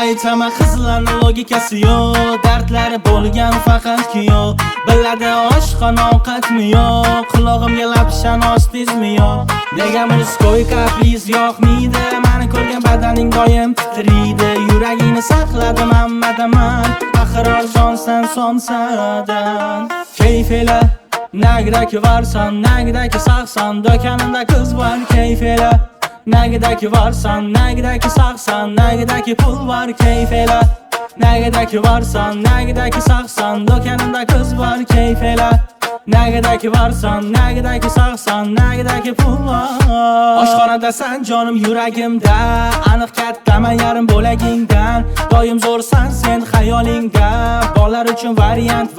Aytama qizlarning logikasi yo'q, dardlari bo'lgan faqat kuyov. Biladi oshxona ovqatmi yo'q, qulog'imga lapshan ostizmi yo'q. Nega muskoy kapriz yoqmaydi, meni ko'rgan badaning doim titraydi. Yuragingni saqladim hammadaman, axir arzonsan sonsadan. Kayfela nagdaki varsan, nagdaki saqsan, do'konimda qiz bor kayfela. Nagdaki varsan, nagdaki saqsan, nagdaki pul var kayfela. Nagdaki varsan, nagdaki saqsan, do'konimda qiz bor kayfela. Nagdaki varsan, nagdaki saqsan, nagdaki pul var. Oshxonadasan jonim yuragimda, aniq kattaman yarim bo'lagingdan. Doim zo'rsan sen xayolingda, bolar uchun variant.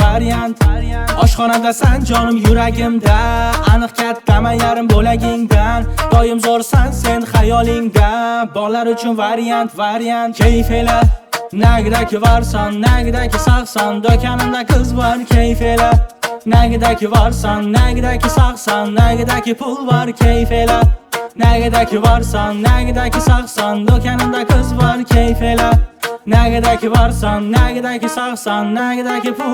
Oshxonadasan jonim yuragimda, aniq kattaman yarim bo'lagingdan. Doim zo'rsan sen xayolingda, bolar uchun variant. Kayfela nagdaki varsan, nagdaki saqsan, do'konimda qiz bor kayfela. Nagdaki varsan, nagdaki saqsan, nagdaki pul var kayfela. Nagdaki varsan, nagdaki saqsan, do'konimda qiz bor kayfela. Nagdaki varsan, nagdaki saqsan, nagdaki pul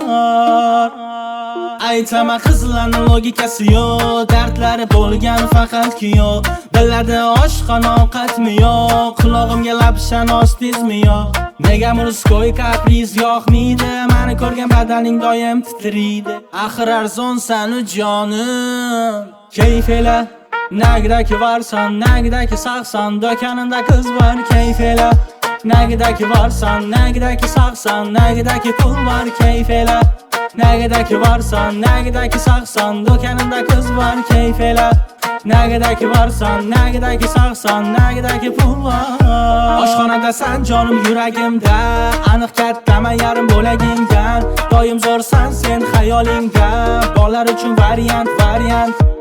var. Aytama qizlarning logikasi yo'q, dardlari bo'lgan faqat kuyov. Biladi oshxona ovqatmi yo'q, qulog'imga lapshan ostizmi yo'q. Nega muskoy kapriz yoqmaydi, meni ko'rgan badaning doim titraydi. Axir arzonsan jonim kayfela. Nagdaki varsan, nagdaki saqsan, do'konimda qiz bor kayfela. Nagdaki varsan, nagdaki saqsan, nagdaki pul var kayfela. Nagdaki varsan, nagdaki saqsan, do'konimda qiz bor kayfela. Nagdaki varsan, nagdaki saqsan, nagdaki pul var. Oshxonadasan jonim yuragimda, aniq kattaman yarim bo'lagingdan. Doim zo'rsan sen xayolingda, bolar uchun variant.